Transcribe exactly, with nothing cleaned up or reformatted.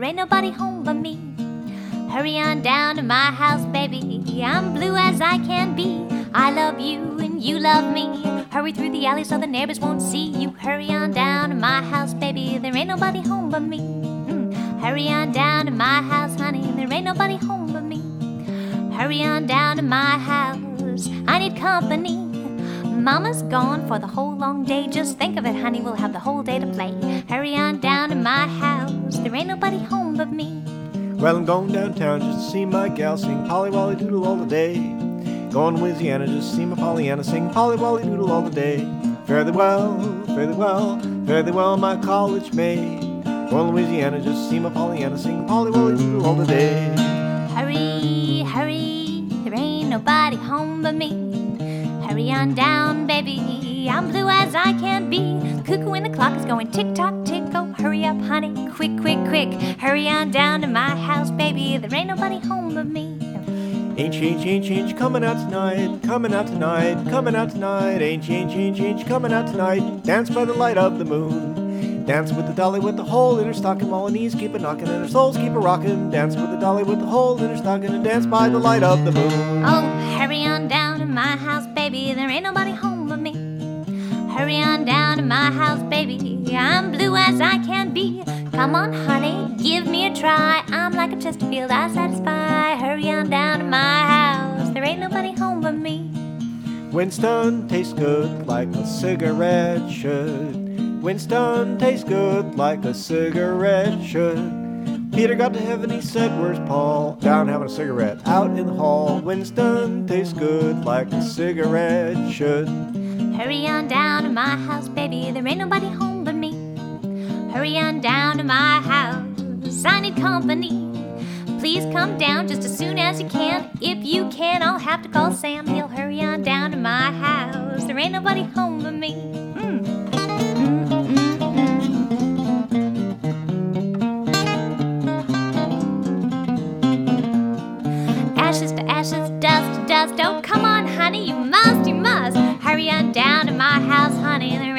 there ain't nobody home but me. Hurry on down to my house, baby, I'm blue as I can be. I love you and you love me. Hurry through the alley so the neighbors won't see you. Hurry on down to my house, baby, there ain't nobody home but me. Mm. Hurry on down to my house, honey, there ain't nobody home but me. Hurry on down to my house, I need company. Mama's gone for the whole long day. Just think of it, honey, we'll have the whole day to play. Hurry on down to my house, there ain't nobody home but me. Well, I'm going downtown just to see my gal sing Polly Wolly Doodle all the day. Going to Louisiana just to see my Pollyanna sing Polly Wolly Doodle all the day. Fare thee well, fare thee well, fare thee well, my college maid. Going to Louisiana just to see my Pollyanna sing Polly Wolly Doodle all the day. Hurry, hurry, there ain't nobody home but me. Hurry on down, baby, I'm blue as I can be. The cuckoo in the clock is going tick-tock, tick. Oh, hurry up, honey, quick, quick, quick. Hurry on down to my house, baby, there ain't nobody home but me. Ain't she, ain't she, ain't she, ain't she coming out tonight, coming out tonight, coming out tonight. Ain't she, ain't she, ain't she, ain't she coming out tonight. Dance by the light of the moon. Dance with the dolly with the hole in her stocking, while her knees keep a knocking and her soles keep a rocking. Dance with the dolly with the hole in her stocking and dance by the light of the moon. Oh, hurry on down to my house, baby, there ain't nobody home but me. Hurry on down to my house, baby, I'm blue as I can be. Come on, honey, give me a try. I'm like a Chesterfield, I satisfy. Hurry on down to my house, there ain't nobody home but me. Winston tastes good like a cigarette should. Winston tastes good like a cigarette should. Peter got to heaven, he said, where's Paul? Down having a cigarette out in the hall. Winston tastes good like a cigarette should. Hurry on down to my house, baby, there ain't nobody home but me. Hurry on down to my house, I need company. Please come down just as soon as you can. If you can, I'll have to call Sam. He'll hurry on down to my house, there ain't nobody home but me. Mm. Ashes to ashes, dust to dust. Oh, come on, honey, you must, you must. Hurry on down to my house, honey. There